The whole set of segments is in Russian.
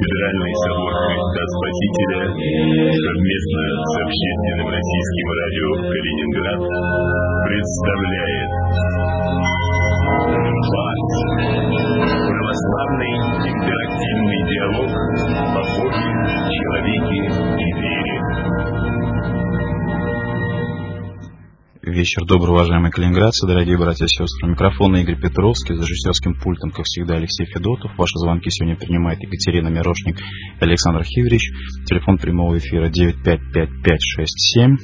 Кафедральный собор Христа Спасителя совместно с общественным российским радио «Калининград» представляет православный интерактивный диалог о Боге, человеке и вере. Вечер добрый, уважаемые калининградцы, дорогие братья и сестры. Микрофон Игорь Петровский, за режиссерским пультом, как всегда, Алексей Федотов. Ваши звонки сегодня принимает Екатерина Мирошник и Александр Хиверич. Телефон прямого эфира 9555567.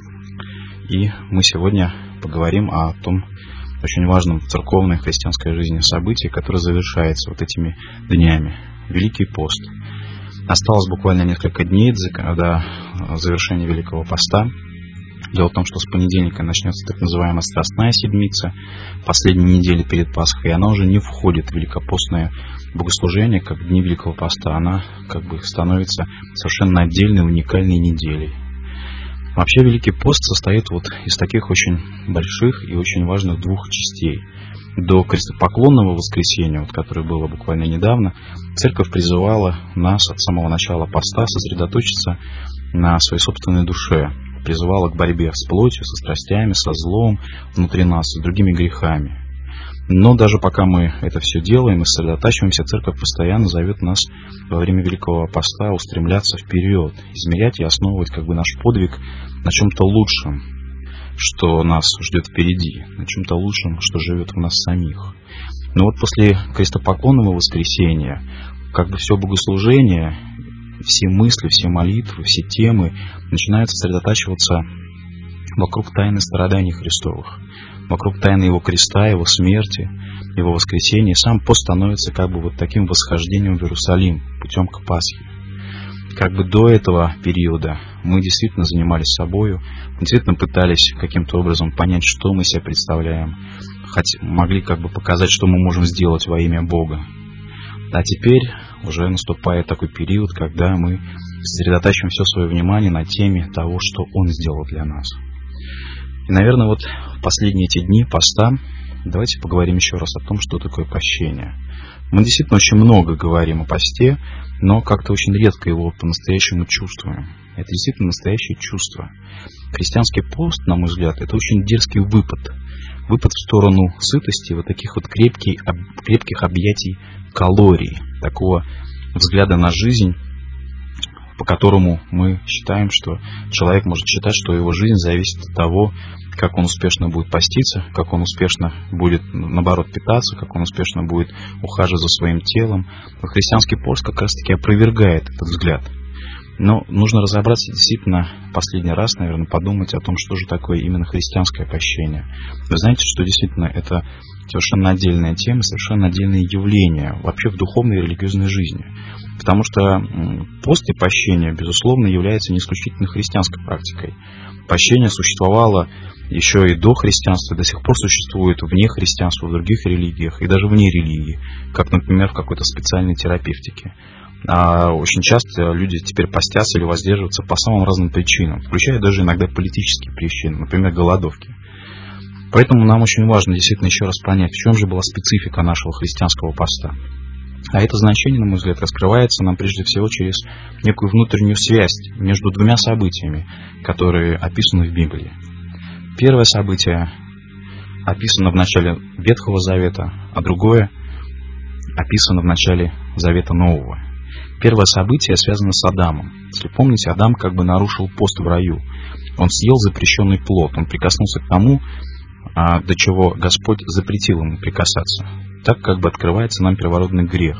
И мы сегодня поговорим о том очень важном в церковной христианской жизни событии, которое завершается вот этими днями. Великий пост. Осталось буквально несколько дней до завершения Великого поста. Дело в том, что с понедельника начнется так называемая Страстная седмица, последней недели перед Пасхой, и она уже не входит в великопостное богослужение, как дни Великого поста. Она как бы становится совершенно отдельной, уникальной неделей. Вообще Великий пост состоит вот из таких очень больших и очень важных двух частей. До крестопоклонного воскресения, вот, которое было буквально недавно, Церковь призывала нас от самого начала поста сосредоточиться на своей собственной душе, призывала к борьбе с плотью, со страстями, со злом внутри нас, с другими грехами. Но даже пока мы это все делаем и сосредотачиваемся, Церковь постоянно зовет нас во время Великого поста устремляться вперед, измерять и основывать как бы наш подвиг на чем-то лучшем, что нас ждет впереди, на чем-то лучшем, что живет в нас самих. Но вот после крестопоклонного воскресения как бы все богослужение, все мысли, все молитвы, все темы начинают сосредотачиваться вокруг тайны страданий Христовых, вокруг тайны Его креста, Его смерти, Его воскресения. И сам пост становится как бы вот таким восхождением в Иерусалим, путем к Пасхе. Как бы до этого периода мы действительно занимались собою, мы действительно пытались каким-то образом понять, что мы себя представляем, могли как бы показать, что мы можем сделать во имя Бога. А теперь уже наступает такой период, когда мы сосредотачиваем все свое внимание на теме того, что Он сделал для нас. И, наверное, вот в последние эти дни поста давайте поговорим еще раз о том, что такое прощение. Мы действительно очень много говорим о посте, но как-то очень редко его по-настоящему чувствуем. Это действительно настоящее чувство. Христианский пост, на мой взгляд, это очень дерзкий выпад. Выпад в сторону сытости, вот таких вот крепких объятий калорий, такого взгляда на жизнь, по которому мы считаем, что человек может считать, что его жизнь зависит от того, как он успешно будет поститься, как он успешно будет, наоборот, питаться, как он успешно будет ухаживать за своим телом. Но христианский пост как раз-таки опровергает этот взгляд. Но нужно разобраться действительно последний раз, наверное, подумать о том, что же такое именно христианское прощение. Вы знаете, что действительно это совершенно отдельная тема, совершенно отдельное явление вообще в духовной и религиозной жизни. Потому что пост и прощение, безусловно, является не исключительно христианской практикой. Прощение существовало еще и до христианства, до сих пор существует вне христианства, в других религиях и даже вне религии, как, например, в какой-то специальной терапевтике. А очень часто люди теперь постятся или воздерживаются по самым разным причинам, включая даже иногда политические причины, например, голодовки. Поэтому нам очень важно действительно еще раз понять, в чем же была специфика нашего христианского поста. А это значение, на мой взгляд, раскрывается нам прежде всего через некую внутреннюю связь между двумя событиями, которые описаны в Библии. Первое событие описано в начале Ветхого Завета, а другое описано в начале Завета Нового. Первое событие связано с Адамом. Если помните, Адам как бы нарушил пост в раю. Он съел запрещенный плод, он прикоснулся к тому, до чего Господь запретил ему прикасаться. Так как бы открывается нам первородный грех.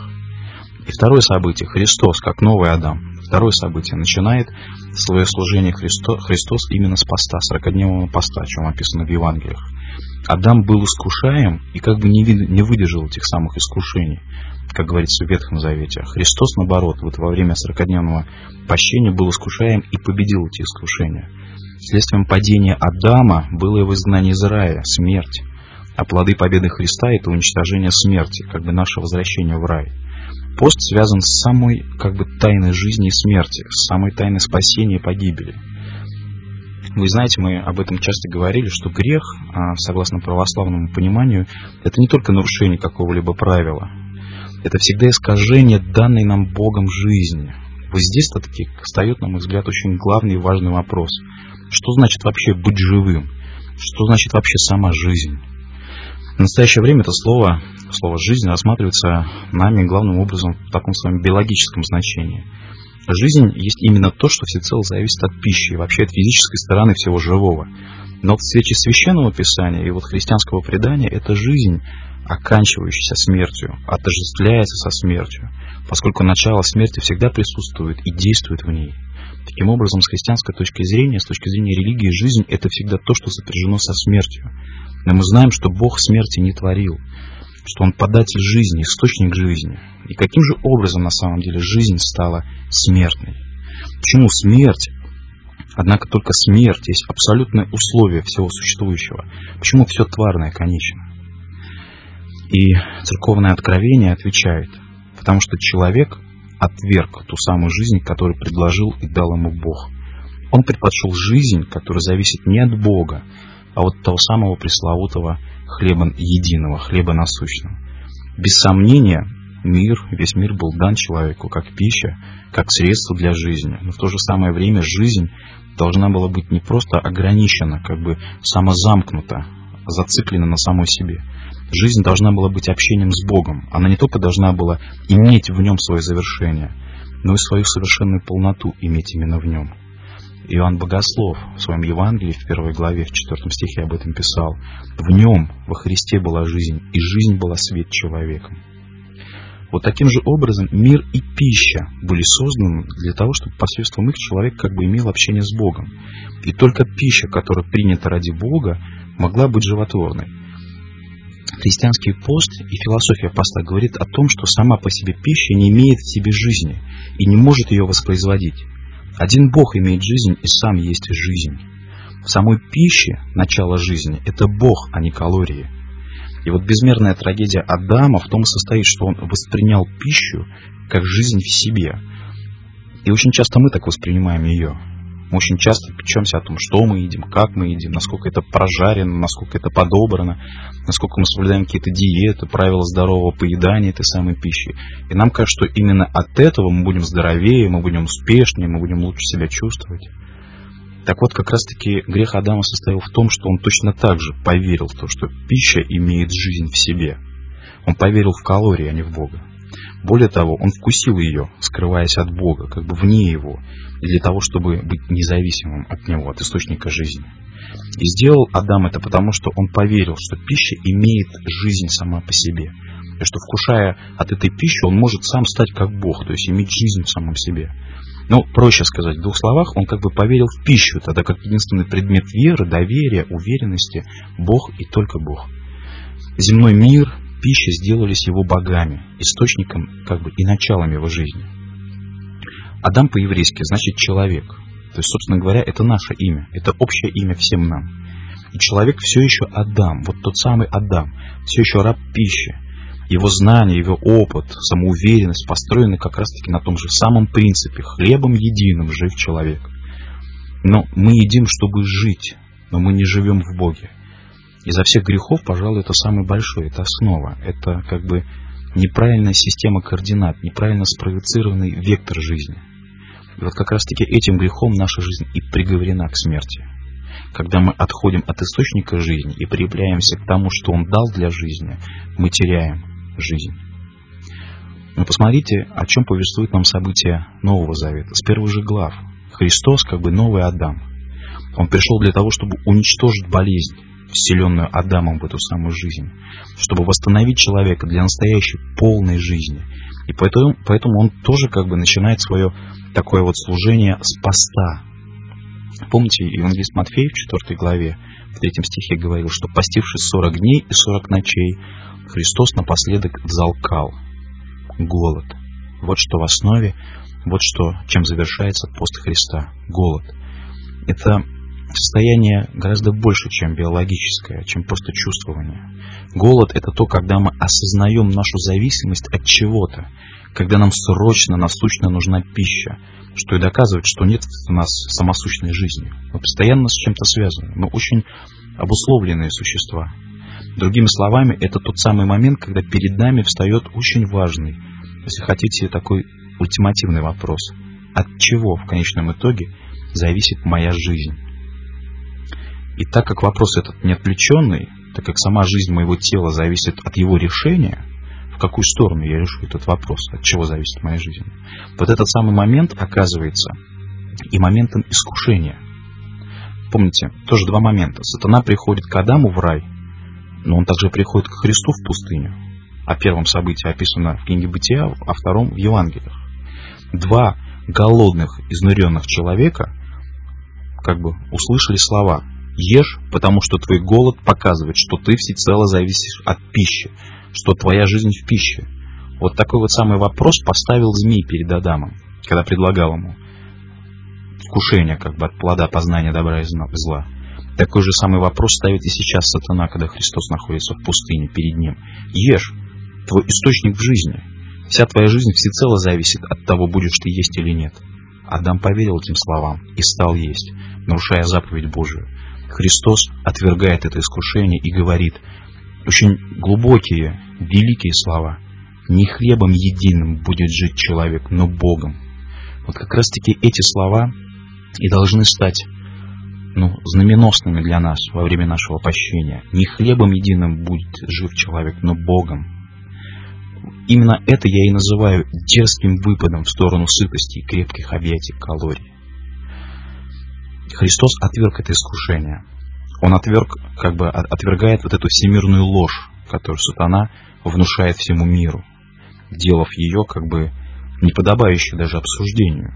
И второе событие, Христос, как новый Адам. Второе событие, начинает свое служение Христос именно с поста, 40-дневного поста, о чем описано в Евангелиях. Адам был искушаем и как бы не выдержал этих самых искушений, как говорится в Ветхом Завете. Христос, наоборот, вот во время 40-дневного пощения был искушаем и победил эти искушения. Следствием падения Адама было его изгнание из рая, смерть. А плоды победы Христа – это уничтожение смерти, как бы наше возвращение в рай. Пост связан с самой как бы тайной жизни и смерти, с самой тайной спасения и погибели. Вы знаете, мы об этом часто говорили, что грех, согласно православному пониманию, это не только нарушение какого-либо правила, Это всегда искажение данной нам Богом жизни. Вот здесь-то таки встает, на мой взгляд, очень главный и важный вопрос. Что значит вообще быть живым? Что значит вообще сама жизнь? В настоящее время это слово «жизнь» рассматривается нами главным образом в таком своем биологическом значении. Жизнь есть именно то, что всецело зависит от пищи и вообще от физической стороны всего живого. Но в свете Священного Писания и христианского предания эта жизнь, оканчивающаяся смертью, отождествляется со смертью, поскольку начало смерти всегда присутствует и действует в ней. Таким образом, с христианской точки зрения, с точки зрения религии, жизнь — это всегда то, что сопряжено со смертью. Но мы знаем, что Бог смерти не творил, что Он податель жизни, источник жизни. И каким же образом на самом деле жизнь стала смертной? Почему смерть? Однако только смерть есть абсолютное условие всего существующего. Почему все тварное конечно? И церковное откровение отвечает: потому что человек отверг ту самую жизнь, которую предложил и дал ему Бог. Он предпочел жизнь, которая зависит не от Бога, а от того самого пресловутого хлеба единого, хлеба насущного. Без сомнения, весь мир был дан человеку как пища, как средство для жизни. Но в то же самое время жизнь должна была быть не просто ограничена, самозамкнута, зациклена на самой себе. Жизнь должна была быть общением с Богом. Она не только должна была иметь в нем свое завершение, но и свою совершенную полноту иметь именно в нем. Иоанн Богослов в своем Евангелии в 1 главе, в 4 стихе об этом писал: «В нем, во Христе, была жизнь, и жизнь была свет человеком». Вот таким же образом мир и пища были созданы для того, чтобы посредством их человек имел общение с Богом. И только пища, которая принята ради Бога, могла быть животворной. Христианский пост и философия поста говорит о том, что сама по себе пища не имеет в себе жизни и не может ее воспроизводить. Один Бог имеет жизнь и сам есть жизнь. В самой пище начало жизни — это Бог, а не калории. И безмерная трагедия Адама в том и состоит, что он воспринял пищу как жизнь в себе. И очень часто мы так воспринимаем ее. Мы очень часто печемся о том, что мы едим, как мы едим, насколько это прожарено, насколько это подобрано, насколько мы соблюдаем какие-то диеты, правила здорового поедания этой самой пищи. И нам кажется, что именно от этого мы будем здоровее, мы будем успешнее, мы будем лучше себя чувствовать. Так вот, как раз-таки грех Адама состоял в том, что он точно так же поверил в то, что пища имеет жизнь в себе. Он поверил в калории, а не в Бога. Более того, он вкусил ее, скрываясь от Бога, вне его, и для того, чтобы быть независимым от него, от источника жизни. И сделал Адам это потому, что он поверил, что пища имеет жизнь сама по себе, и что, вкушая от этой пищи, он может сам стать как Бог, то есть иметь жизнь в самом себе. Проще сказать, в двух словах, он поверил в пищу, тогда как единственный предмет веры, доверия, уверенности — Бог и только Бог. Земной мир, пища сделались его богами, источником и началом его жизни. Адам по-еврейски значит человек. То есть, собственно говоря, это наше имя, это общее имя всем нам. И человек все еще Адам, тот самый Адам, все еще раб пищи. Его знания, его опыт, самоуверенность построены как раз-таки на том же самом принципе: хлебом единым жив человек. Но мы едим, чтобы жить, но мы не живем в Боге. Изо всех грехов, пожалуй, это самый большой, это основа, это неправильная система координат, неправильно спроецированный вектор жизни. И как раз-таки этим грехом наша жизнь и приговорена к смерти. Когда мы отходим от источника жизни и приявляемся к тому, что Он дал для жизни, мы теряем жизнь. Но посмотрите, о чем повествует нам события Нового Завета. С первых же глав. Христос новый Адам. Он пришел для того, чтобы уничтожить болезнь, вселенную Адамом в эту самую жизнь, чтобы восстановить человека для настоящей полной жизни. И поэтому он тоже начинает свое такое служение с поста. Помните, евангелист Матфей в 4 главе, в 3 стихе говорил, что постившись 40 дней и 40 ночей, Христос напоследок взалкал голод. Вот что в основе, чем завершается пост Христа. Голод. Это состояние гораздо больше, чем биологическое, чем просто чувствование. Голод — это то, когда мы осознаем нашу зависимость от чего-то, когда нам срочно, насущно нужна пища, что и доказывает, что нет у нас самосущной жизни. Мы постоянно с чем-то связаны, мы очень обусловленные существа. Другими словами, это тот самый момент, когда перед нами встает очень важный, если хотите, такой ультимативный вопрос. От чего в конечном итоге зависит моя жизнь? И так как вопрос этот не отвлеченный, так как сама жизнь моего тела зависит от его решения, в какую сторону я решу этот вопрос, от чего зависит моя жизнь, вот этот самый момент оказывается и моментом искушения. Помните, тоже два момента. Сатана приходит к Адаму в рай, но он также приходит к Христу в пустыню. О первом событии описано в книге Бытия, о втором в Евангелиях. Два голодных, изнуренных человека как бы услышали слова: «Ешь, потому что твой голод показывает, что ты всецело зависишь от пищи, что твоя жизнь в пище». Вот такой вот самый вопрос поставил змей перед Адамом, когда предлагал ему вкушение как бы от плода познания добра и зла. Такой же самый вопрос ставит и сейчас сатана, когда Христос находится в пустыне перед ним. «Ешь, твой источник в жизни. Вся твоя жизнь всецело зависит от того, будешь ты есть или нет». Адам поверил этим словам и стал есть, нарушая заповедь Божию. Христос отвергает это искушение и говорит очень глубокие, великие слова: «Не хлебом единым будет жить человек, но Богом». Вот как раз-таки эти слова и должны стать знаменосными для нас во время нашего пощения. Не хлебом единым будет жив человек, но Богом. Именно это я и называю дерзким выпадом в сторону сытости и крепких объятий калорий. Христос отверг это искушение. Он отвергает вот эту всемирную ложь, которую сатана внушает всему миру, делав ее неподобающей даже обсуждению.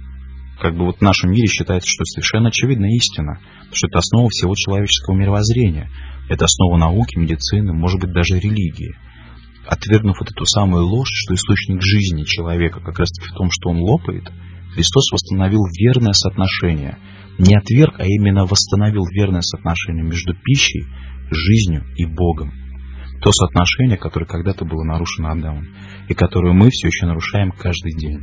В нашем мире считается, что совершенно очевидная истина, что это основа всего человеческого мировоззрения, это основа науки, медицины, может быть, даже религии. Отвергнув вот эту самую ложь, что источник жизни человека как раз-таки в том, что он лопает, Христос восстановил верное соотношение. Не отверг, а именно восстановил верное соотношение между пищей, жизнью и Богом. То соотношение, которое когда-то было нарушено Адамом, и которое мы все еще нарушаем каждый день.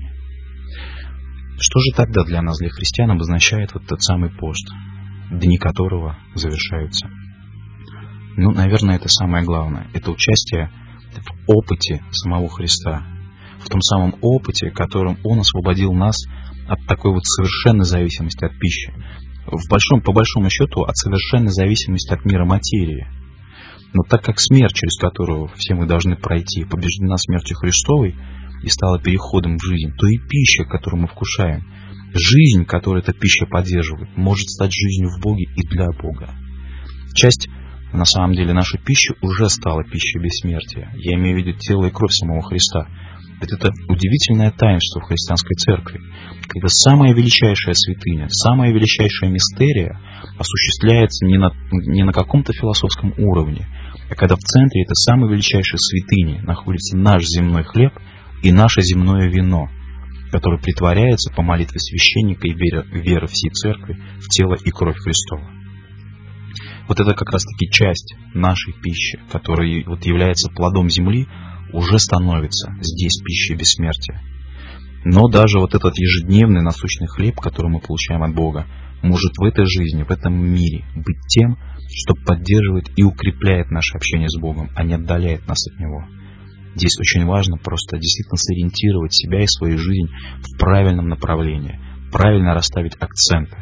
Что же тогда для нас, для христиан, обозначает вот тот самый пост, дни которого завершаются? Наверное, это самое главное. Это участие в опыте самого Христа. В том самом опыте, которым Он освободил нас от такой вот совершенной зависимости от пищи. По большому счету, от совершенной зависимости от мира материи. Но так как смерть, через которую все мы должны пройти, побеждена смертью Христовой и стала переходом в жизнь, то и пища, которую мы вкушаем, жизнь, которую эта пища поддерживает, может стать жизнью в Боге и для Бога. Часть, на самом деле, нашей пищи уже стала пищей бессмертия. Я имею в виду тело и кровь самого Христа. Это удивительное таинство в христианской церкви, когда самая величайшая святыня, самая величайшая мистерия осуществляется не на каком-то философском уровне, а когда в центре этой самой величайшей святыни находится наш земной хлеб и наше земное вино, которое притворяется по молитве священника и веры всей церкви в тело и кровь Христова. Вот это как раз-таки часть нашей пищи, которая является плодом земли, уже становится здесь пищей бессмертия. Но даже вот этот ежедневный насущный хлеб, который мы получаем от Бога, может в этой жизни, в этом мире быть тем, что поддерживает и укрепляет наше общение с Богом, а не отдаляет нас от Него. Здесь очень важно просто действительно сориентировать себя и свою жизнь в правильном направлении, правильно расставить акценты.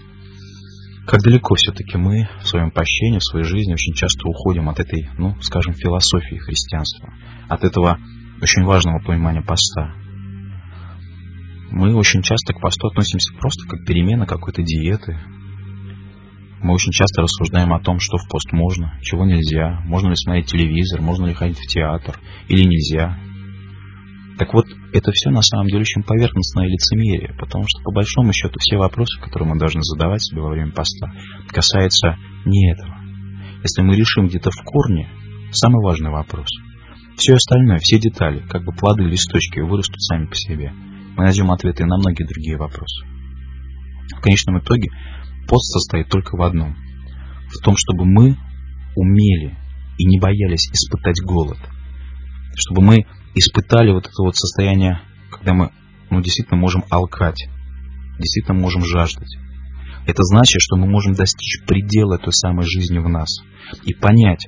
Как далеко все-таки мы в своем пощении, в своей жизни очень часто уходим от этой, философии христианства, от этого очень важного понимания поста. Мы очень часто к посту относимся просто как перемена какой-то диеты. Мы очень часто рассуждаем о том, что в пост можно, чего нельзя, можно ли смотреть телевизор, можно ли ходить в театр или нельзя. Так вот, это все на самом деле очень поверхностное лицемерие, потому что по большому счету все вопросы, которые мы должны задавать себе во время поста, касаются не этого. Если мы решим где-то в корне самый важный вопрос, все остальное, все детали, плоды, листочки вырастут сами по себе. Мы найдем ответы на многие другие вопросы. В конечном итоге пост состоит только в одном: в том, чтобы мы умели и не боялись испытать голод, чтобы мы испытали вот это состояние, когда мы действительно можем алкать, действительно можем жаждать. Это значит, что мы можем достичь предела той самой жизни в нас и понять,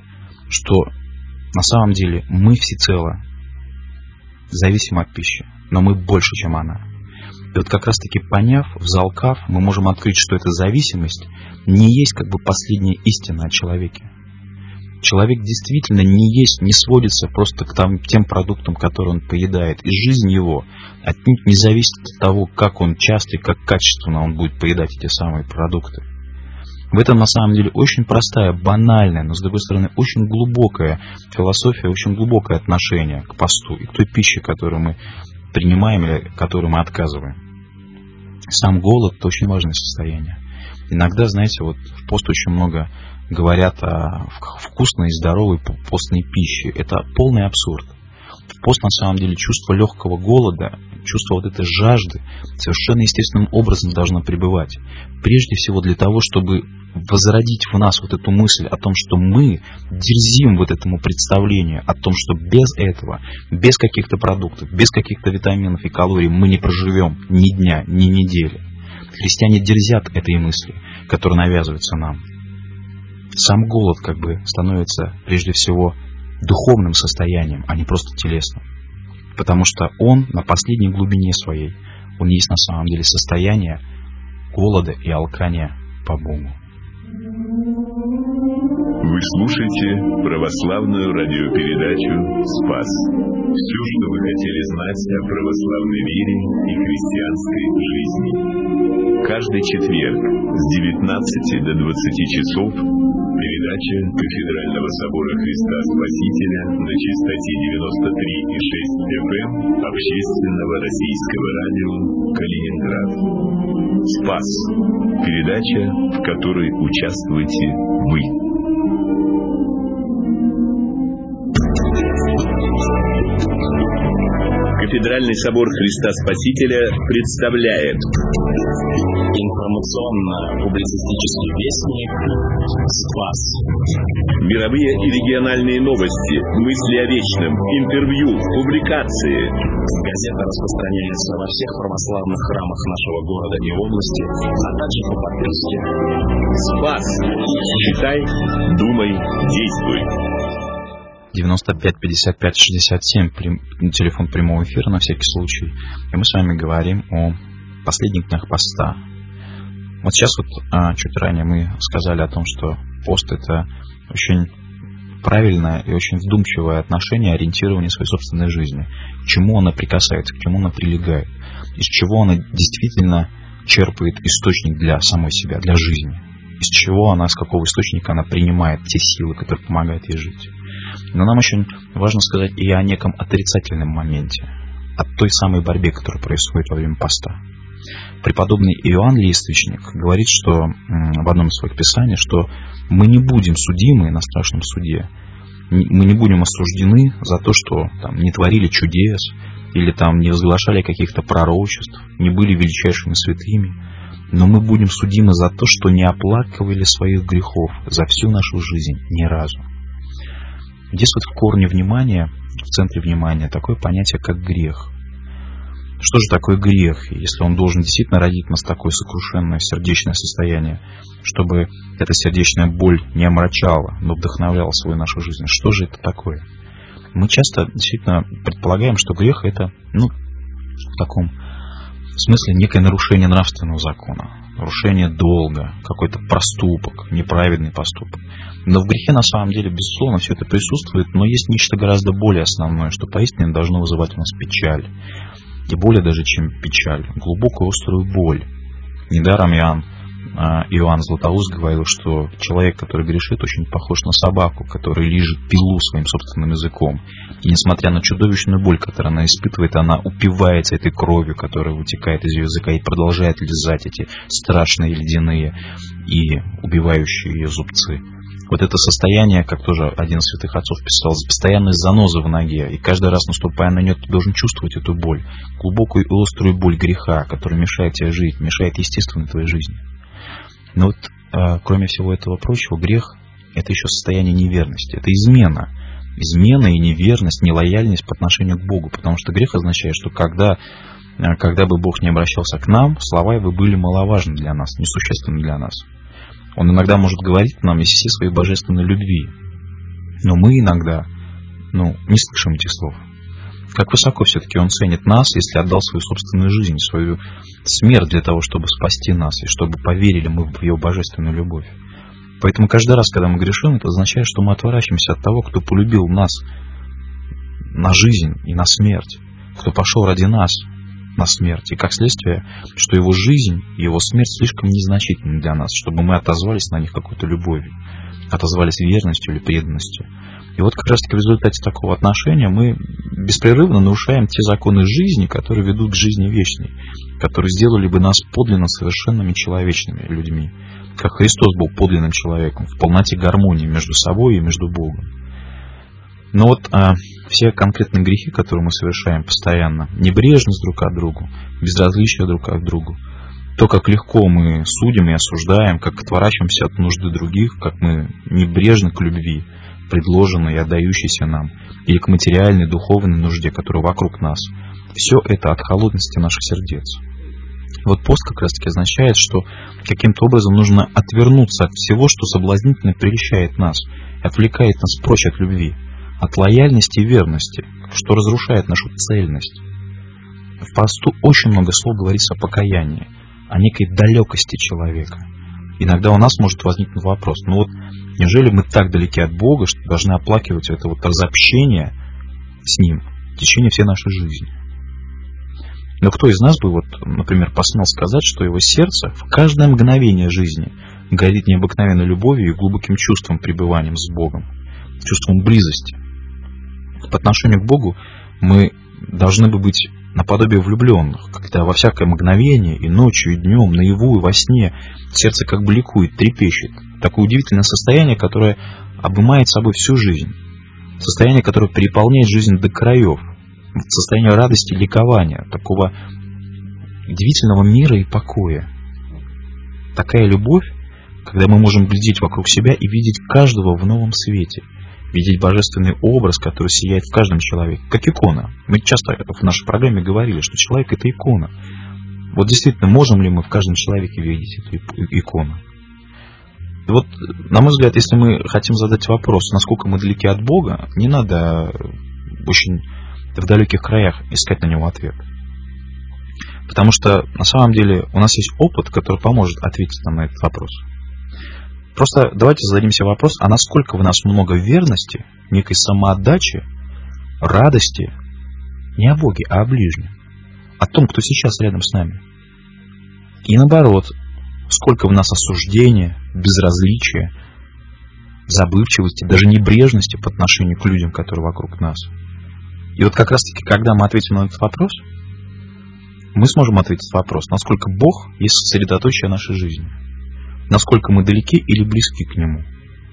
что на самом деле мы всецело зависимы от пищи, но мы больше, чем она. И вот как раз-таки поняв, взалкав, мы можем открыть, что эта зависимость не есть как бы последняя истина о человеке. Человек действительно не сводится просто к тем продуктам, которые он поедает. И жизнь его отнюдь не зависит от того, как он часто и как качественно он будет поедать эти самые продукты. В этом на самом деле очень простая, банальная, но с другой стороны очень глубокая философия, очень глубокое отношение к посту и к той пище, которую мы принимаем или которую мы отказываем. Сам голод – это очень важное состояние. Иногда, знаете, вот в пост очень много говорят о вкусной и здоровой постной пище. Это полный абсурд. В пост на самом деле чувство легкого голода, чувство вот этой жажды совершенно естественным образом должно пребывать. Прежде всего для того, чтобы возродить в нас вот эту мысль о том, что мы дерзим вот этому представлению, о том, что без этого, без каких-то продуктов, без каких-то витаминов и калорий мы не проживем ни дня, ни недели. Христиане дерзят этой мысли, которая навязывается нам. Сам голод как бы становится прежде всего духовным состоянием, а не просто телесным. Потому что он на последней глубине своей, он есть на самом деле состояние голода и алкания по Богу. Вы слушаете православную радиопередачу «Спас». Все, что вы хотели знать о православной вере и христианской жизни. Каждый четверг с 19 до 20 часов передача Кафедрального собора Христа Спасителя на частоте 93,6 FM Общественного российского радио «Калининград». «Спас» – передача, в которой участвуете вы. Кафедральный собор Христа Спасителя представляет информационно-публицистический вестник «Спас». Мировые и региональные новости, мысли о вечном, интервью, публикации. Газета распространяется во всех православных храмах нашего города и области, а также по подписке. «Спас». Читай, думай, действуй. 95 55 67 телефон прямого эфира на всякий случай. И мы с вами говорим о последних днях поста. Вот сейчас вот чуть ранее мы сказали о том, что пост — это очень правильное и очень вдумчивое отношение, ориентирование своей собственной жизни. К чему она прикасается, к чему она прилегает, из чего она действительно черпает источник для самой себя, для жизни, из чего она, с какого источника она принимает те силы, которые помогают ей жить. Но нам очень важно сказать и о неком отрицательном моменте, о той самой борьбе, которая происходит во время поста. Преподобный Иоанн Лествичник говорит, что в одном из своих писаний, что мы не будем судимы на страшном суде, мы не будем осуждены за то, что там, не творили чудес или там, не возглашали каких-то пророчеств, не были величайшими святыми, но мы будем судимы за то, что не оплакивали своих грехов за всю нашу жизнь ни разу. Здесь вот в корне внимания, в центре внимания такое понятие, как грех. Что же такое грех, если он должен действительно родить в нас такое сокрушенное сердечное состояние, чтобы эта сердечная боль не омрачала, но вдохновляла свою нашу жизнь? Что же это такое? Мы часто действительно предполагаем, что грех — это, в таком смысле некое нарушение нравственного закона, нарушение долга, какой-то проступок, неправедный поступок. Но в грехе на самом деле, безусловно, все это присутствует, но есть нечто гораздо более основное, что поистине должно вызывать у нас печаль. И более даже, чем печаль, глубокую острую боль. Недаром Иоанн Златоуст говорил, что человек, который грешит, очень похож на собаку, которая лижет пилу своим собственным языком. И несмотря на чудовищную боль, которую она испытывает, она упивается этой кровью, которая вытекает из ее языка, и продолжает лизать эти страшные ледяные и убивающие ее зубцы. Вот это состояние, как тоже один из святых отцов писал, постоянной занозы в ноге, и каждый раз, наступая на нее, ты должен чувствовать эту боль, глубокую и острую боль греха, которая мешает тебе жить, мешает естественной твоей жизни. Но вот, кроме всего этого прочего, грех — это еще состояние неверности, это измена. Измена и неверность, нелояльность по отношению к Богу, потому что грех означает, что когда бы Бог не обращался к нам, слова Его были маловажны для нас, несущественны для нас. Он иногда может говорить нам из всей своей божественной любви. Но мы иногда, не слышим этих слов. Как высоко все-таки Он ценит нас, если отдал свою собственную жизнь, свою смерть для того, чтобы спасти нас, и чтобы поверили мы в Его божественную любовь. Поэтому каждый раз, когда мы грешим, это означает, что мы отворачиваемся от того, кто полюбил нас на жизнь и на смерть, кто пошел ради нас на смерть. И как следствие, что Его жизнь и Его смерть слишком незначительны для нас, чтобы мы отозвались на них какой-то любовью, отозвались верностью или преданностью. И вот как раз-таки в результате такого отношения мы беспрерывно нарушаем те законы жизни, которые ведут к жизни вечной, которые сделали бы нас подлинно совершенными человечными людьми, как Христос был подлинным человеком, в полноте гармонии между собой и между Богом. Но вот все конкретные грехи, которые мы совершаем постоянно, небрежность друг к другу, безразличие друг к другу, то, как легко мы судим и осуждаем, как отворачиваемся от нужды других, как мы небрежны к любви, предложенной и отдающейся нам, или к материальной, духовной нужде, которая вокруг нас. Все это от холодности наших сердец. Вот пост как раз-таки означает, что каким-то образом нужно отвернуться от всего, что соблазнительно прельщает нас, отвлекает нас прочь от любви, от лояльности и верности, что разрушает нашу цельность. В посту очень много слов говорится о покаянии, о некой далекости человека. Иногда у нас может возникнуть вопрос, неужели мы так далеки от Бога, что должны оплакивать это разобщение с Ним в течение всей нашей жизни? Но кто из нас бы, например, посмел сказать, что его сердце в каждое мгновение жизни горит необыкновенной любовью и глубоким чувством пребывания с Богом, чувством близости? По отношению к Богу мы должны бы быть наподобие влюбленных, когда во всякое мгновение, и ночью, и днем, наяву, и во сне сердце как бы ликует, трепещет. Такое удивительное состояние, которое обнимает собой всю жизнь. Состояние, которое переполняет жизнь до краев. Состояние радости и ликования, такого удивительного мира и покоя. Такая любовь, когда мы можем глядеть вокруг себя и видеть каждого в новом свете, видеть божественный образ, который сияет в каждом человеке, как икона. Мы часто в нашей программе говорили, что человек — это икона. Вот действительно, можем ли мы в каждом человеке видеть эту икону? И на мой взгляд, если мы хотим задать вопрос, насколько мы далеки от Бога, не надо очень в далеких краях искать на него ответ. Потому что на самом деле у нас есть опыт, который поможет ответить нам на этот вопрос. Просто давайте зададимся вопрос, а насколько в нас много верности, некой самоотдачи, радости, не о Боге, а о ближнем, о том, кто сейчас рядом с нами. И наоборот, сколько в нас осуждения, безразличия, забывчивости, даже небрежности по отношению к людям, которые вокруг нас. И как раз-таки, когда мы ответим на этот вопрос, мы сможем ответить на вопрос, насколько Бог есть сосредоточие нашей жизни, насколько мы далеки или близки к Нему.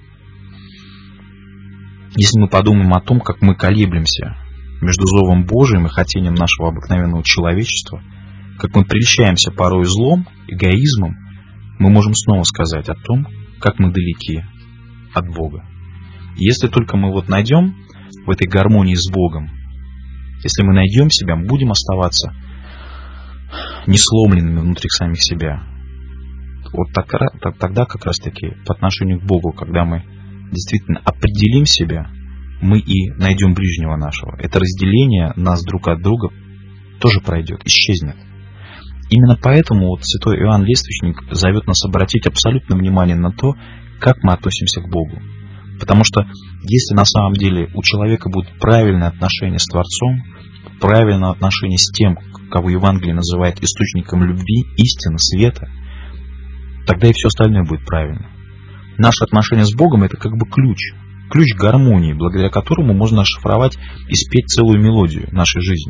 Если мы подумаем о том, как мы колеблемся между зовом Божиим и хотением нашего обыкновенного человечества, как мы прельщаемся порой злом, эгоизмом, мы можем снова сказать о том, как мы далеки от Бога. И если только мы вот найдем в этой гармонии с Богом, если мы найдем себя, мы будем оставаться несломленными внутри самих себя. Вот тогда как раз таки по отношению к Богу, когда мы действительно определим себя, мы и найдем ближнего нашего. Это разделение нас друг от друга тоже пройдет, исчезнет. Именно поэтому вот святой Иоанн Лествичник зовет нас обратить абсолютное внимание на то, как мы относимся к Богу. Потому что если на самом деле у человека будет правильное отношение с Творцом, правильное отношение с тем, кого Евангелие называет источником любви, истины, света, тогда и все остальное будет правильно. Наше отношение с Богом — это как бы ключ к гармонии, благодаря которому можно расшифровать и спеть целую мелодию нашей жизни.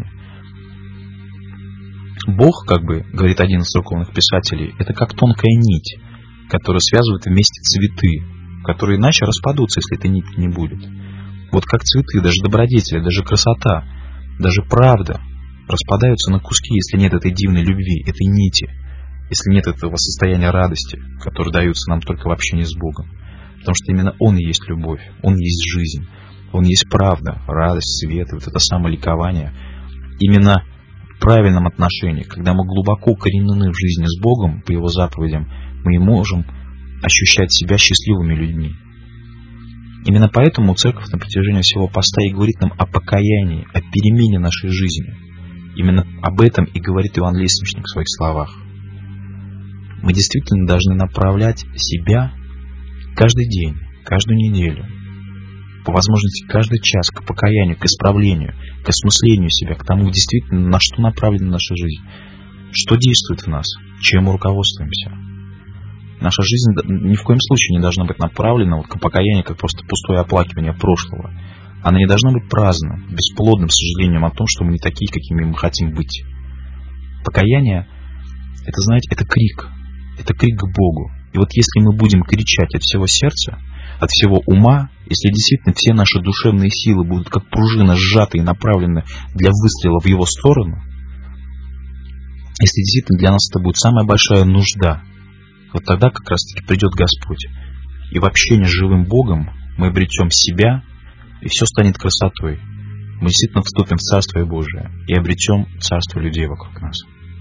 Бог, как бы говорит один из церковных писателей, это как тонкая нить, которая связывает вместе цветы, которые иначе распадутся, если этой нити не будет. Вот как цветы, даже добродетели, даже красота, даже правда распадаются на куски, если нет этой дивной любви, этой нити, если нет этого состояния радости, которое дается нам только в общении с Богом. Потому что именно Он и есть любовь, Он есть жизнь, Он есть правда, радость, свет, и вот это самое ликование. Именно в правильном отношении, когда мы глубоко укоренены в жизни с Богом, по Его заповедям, мы и можем ощущать себя счастливыми людьми. Именно поэтому Церковь на протяжении всего поста и говорит нам о покаянии, о перемене нашей жизни. Именно об этом и говорит Евангелист в своих словах. Мы действительно должны направлять себя каждый день, каждую неделю, по возможности каждый час к покаянию, к исправлению, к осмыслению себя, к тому, действительно, на что направлена наша жизнь, что действует в нас, чем мы руководствуемся. Наша жизнь ни в коем случае не должна быть направлена к покаянию, как просто пустое оплакивание прошлого. Она не должна быть праздна, бесплодным сожалением о том, что мы не такие, какими мы хотим быть. Покаяние, это, знаете, это крик к Богу. И вот если мы будем кричать от всего сердца, от всего ума, если действительно все наши душевные силы будут как пружина сжаты и направлены для выстрела в Его сторону, если действительно для нас это будет самая большая нужда, вот тогда как раз таки придет Господь. И в общении с живым Богом мы обретем себя, и все станет красотой. Мы действительно вступим в Царствие Божие и обретем Царство людей вокруг нас.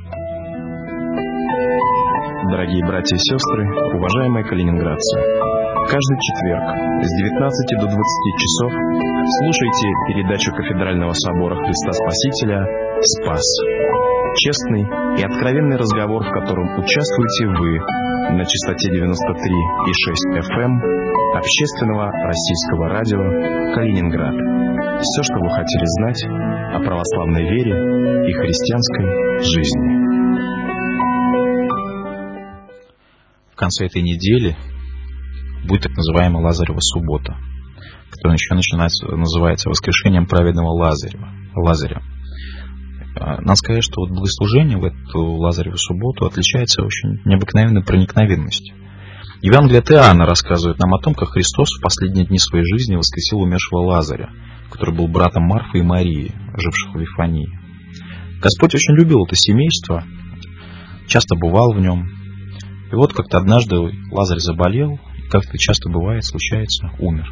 Дорогие братья и сестры, уважаемые калининградцы, каждый четверг с 19 до 20 часов слушайте передачу Кафедрального собора Христа Спасителя «Спас». Честный и откровенный разговор, в котором участвуете вы на частоте 93,6 FM общественного российского радио «Калининград». Все, что вы хотели знать о православной вере и христианской жизни. В конце этой недели будет так называемая Лазарева суббота, которая еще называется воскрешением праведного Лазаря. Надо сказать, что вот богослужение в эту Лазареву субботу отличается очень необыкновенной проникновенностью. Евангелие от Иоанна рассказывает нам о том, как Христос в последние дни своей жизни воскресил умершего Лазаря, который был братом Марфы и Марии, живших в Вифании. Господь очень любил это семейство, часто бывал в нем. И вот как-то однажды Лазарь заболел, и как это часто бывает, случается, умер.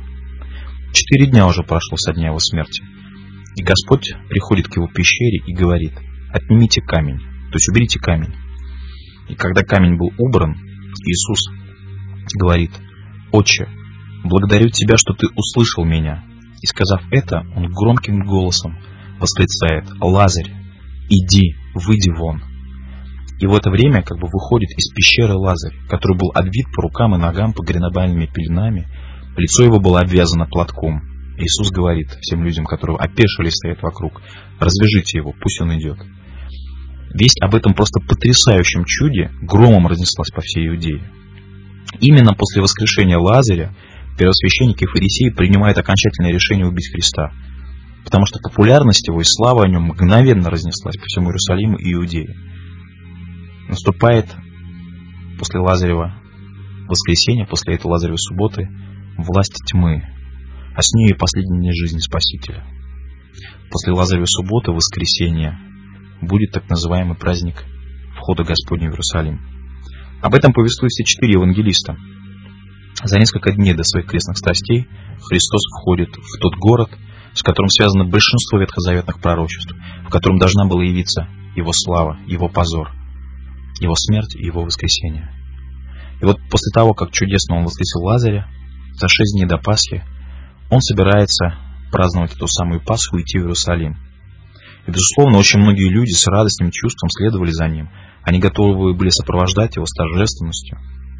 4 дня уже прошло со дня его смерти. И Господь приходит к его пещере и говорит: отнимите камень, то есть уберите камень. И когда камень был убран, Иисус говорит: Отче, благодарю Тебя, что Ты услышал меня. И сказав это, Он громким голосом восклицает: Лазарь, иди, выйди вон. И в это время как бы выходит из пещеры Лазарь, который был обвит по рукам и ногам погребальными пеленами, лицо его было обвязано платком. Иисус говорит всем людям, которые опешили и стоят вокруг: развяжите его, пусть он идет. Весть об этом просто потрясающем чуде громом разнеслась по всей Иудее. Именно после воскрешения Лазаря первосвященники и фарисеи принимают окончательное решение убить Христа, потому что популярность его и слава о нем мгновенно разнеслась по всему Иерусалиму и Иудее. Наступает после Лазарева воскресенья, после этой Лазаревой субботы, власть тьмы, а с ней и последние дни жизни Спасителя. После Лазаревой субботы, воскресенья, будет так называемый праздник входа Господня в Иерусалим. Об этом повествуют все 4 евангелиста. За несколько дней до своих крестных страстей Христос входит в тот город, с которым связано большинство ветхозаветных пророчеств, в котором должна была явиться Его слава, Его позор, Его смерть и Его воскресение. И вот после того, как чудесно Он воскресил Лазаря, за 6 дней до Пасхи Он собирается праздновать эту самую Пасху и идти в Иерусалим. И, безусловно, очень многие люди с радостным чувством следовали за Ним. Они готовы были сопровождать Его с торжественностью.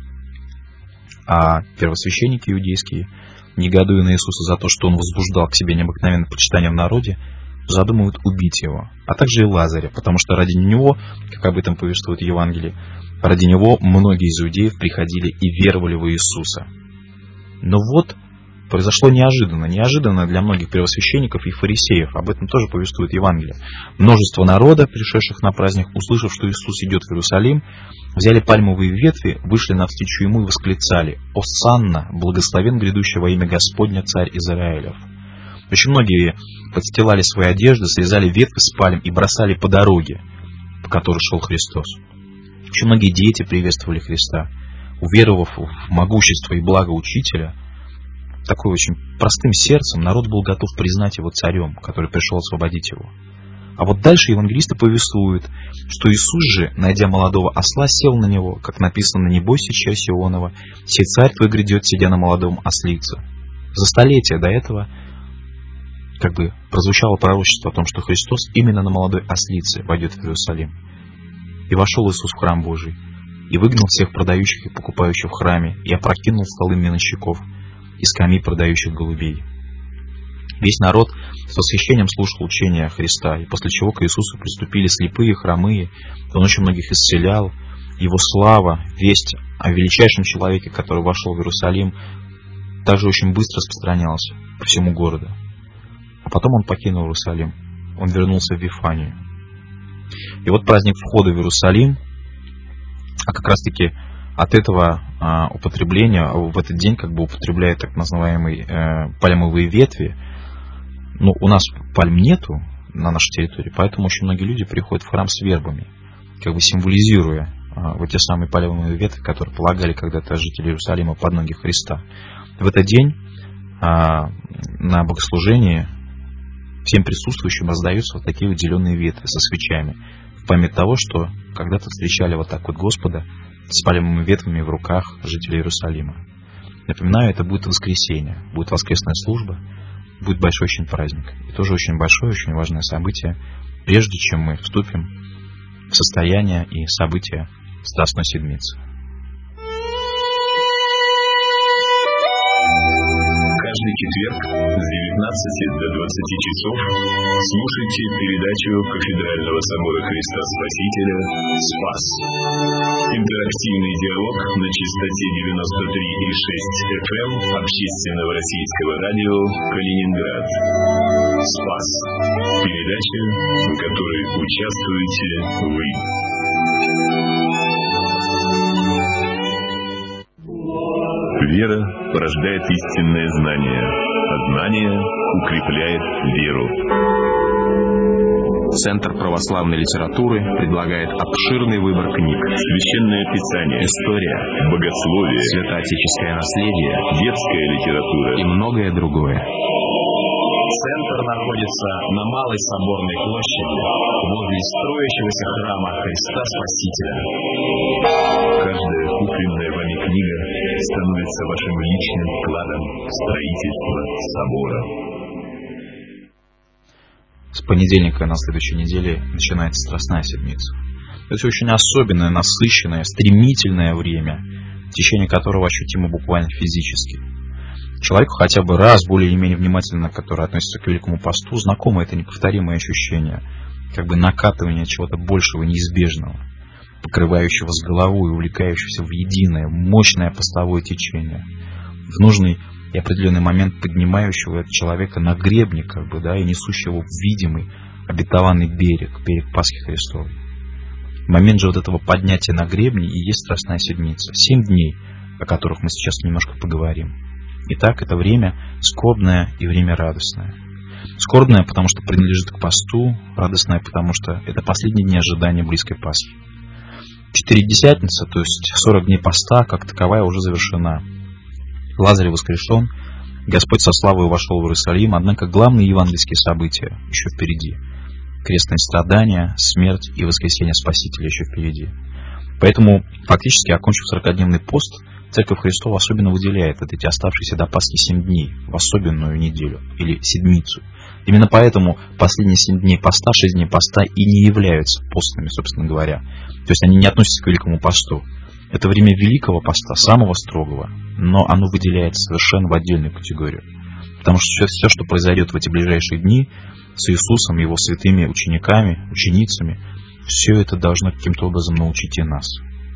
А первосвященники иудейские, негодуя на Иисуса за то, что Он возбуждал к себе необыкновенное почитание в народе, задумывают убить Его, а также и Лазаря, потому что ради него, как об этом повествует Евангелие, ради него многие из иудеев приходили и веровали в Иисуса. Но вот произошло неожиданно для многих первосвященников и фарисеев. Об этом тоже повествует Евангелие. Множество народа, пришедших на праздник, услышав, что Иисус идет в Иерусалим, взяли пальмовые ветви, вышли навстречу Ему и восклицали: «Осанна, благословен грядущий во имя Господня, Царь Израилев». Очень многие подстилали свои одежды, срезали ветви с пальм и бросали по дороге, по которой шел Христос. Очень многие дети приветствовали Христа. Уверовав в могущество и благо Учителя, такой очень простым сердцем народ был готов признать Его царем, который пришел освободить его. А вот дальше евангелисты повествуют, что Иисус же, найдя молодого осла, сел на него, как написано: «Не бойся, черь Сионова, сей царь твой грядет, сидя на молодом ослице». За столетия до этого как бы прозвучало пророчество о том, что Христос именно на молодой ослице войдет в Иерусалим. И вошел Иисус в храм Божий, и выгнал всех продающих и покупающих в храме, и опрокинул столы миновщиков и скамьи продающих голубей. Весь народ с восхищением слушал учения Христа, и после чего к Иисусу приступили слепые, хромые, Он очень многих исцелял. Его слава, весть о величайшем человеке, который вошел в Иерусалим, также очень быстро распространялась по всему городу. А потом Он покинул Иерусалим, Он вернулся в Вифанию. И вот праздник входа в Иерусалим, а как раз-таки от этого употребления, в этот день как бы употребляют так называемые пальмовые ветви. Ну, у нас пальм нету на нашей территории, поэтому очень многие люди приходят в храм с вербами, как бы символизируя вот те самые пальмовые ветви, которые полагали когда-то жители Иерусалима под ноги Христа. В этот день на богослужении всем присутствующим раздаются вот такие вот зеленые ветви со свечами, в память того, что когда-то встречали вот так вот Господа с пальмовыми ветвями в руках жителей Иерусалима. Напоминаю, это будет воскресенье, будет воскресная служба, будет большой очень праздник. И тоже очень большое, очень важное событие, прежде чем мы вступим в состояние и события Страстной Седмицы. Каждый четверг с 19 до 20 часов слушайте передачу Кафедрального собора Христа Спасителя «Спас». Интерактивный диалог на частоте 93,6 FM Общественного российского радио «Калининград». «Спас». Передача, в которой участвуете вы. Вера порождает истинное знание, а знание укрепляет веру. Центр православной литературы предлагает обширный выбор книг. Священное Писание, история, богословие, святоотеческое наследие, детская литература и многое другое. Центр находится на Малой Соборной площади, возле строящегося храма Христа Спасителя. Каждая купленная вами книга становится вашим личным вкладом в строительство собора. С понедельника на следующей неделе начинается Страстная Седмица. Это очень особенное, насыщенное, стремительное время, в течение которого ощутимо буквально физически. Человеку хотя бы раз, более-менее внимательно, который относится к Великому Посту, знакомо это неповторимое ощущение, как бы накатывание чего-то большего, неизбежного, покрывающего с головой, увлекающегося в единое, мощное постовое течение, в нужный и определенный момент поднимающего этого человека на гребне, как бы, да, и несущего в видимый, обетованный берег Пасхи Христовой. Момент же вот этого поднятия на гребне и есть Страстная Седмица. 7 дней, о которых мы сейчас немножко поговорим. Итак, это время скорбное и время радостное. Скорбное, потому что принадлежит к посту, радостное, потому что это последние дни ожидания близкой Пасхи. Четыредесятница, то есть 40 дней поста, как таковая, уже завершена. Лазарь воскрешен, Господь со славой вошел в Иерусалим, однако главные евангельские события еще впереди. Крестные страдания, смерть и воскресение Спасителя еще впереди. Поэтому, фактически, окончив 40-дневный пост, Церковь Христова особенно выделяет вот эти оставшиеся до Пасхи 7 дней в особенную неделю или седмицу. Именно поэтому последние 7 дней поста, 6 дней поста и не являются постными, собственно говоря. То есть они не относятся к Великому посту. Это время Великого поста, самого строгого, но оно выделяется совершенно в отдельную категорию. Потому что все, что произойдет в эти ближайшие дни с Иисусом, Его святыми учениками, ученицами, все это должно каким-то образом научить и нас.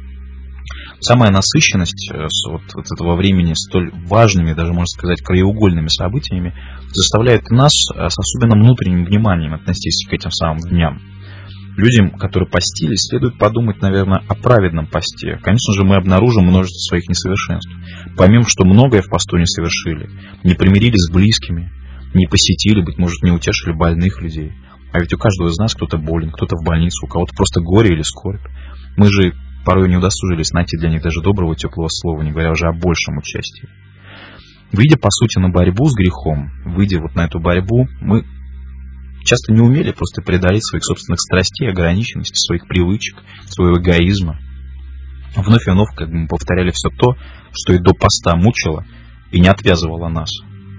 Самая насыщенность вот этого времени столь важными, даже можно сказать, краеугольными событиями заставляет нас с особенным внутренним вниманием относиться к этим самым дням. Людям, которые постились, следует подумать, наверное, о праведном посте. Конечно же, мы обнаружим множество своих несовершенств. Поймем, что многое в посту не совершили, не примирились с близкими, не посетили, быть может, не утешили больных людей. А ведь у каждого из нас кто-то болен, кто-то в больнице, у кого-то просто горе или скорбь. Мы же порой не удосужились найти для них даже доброго теплого слова, не говоря уже о большем участии. Выйдя, по сути, на борьбу с грехом, выйдя вот на эту борьбу, мы часто не умели просто преодолеть своих собственных страстей, ограниченности, своих привычек, своего эгоизма. Вновь и вновь как бы мы повторяли все то, что и до поста мучило и не отвязывало нас.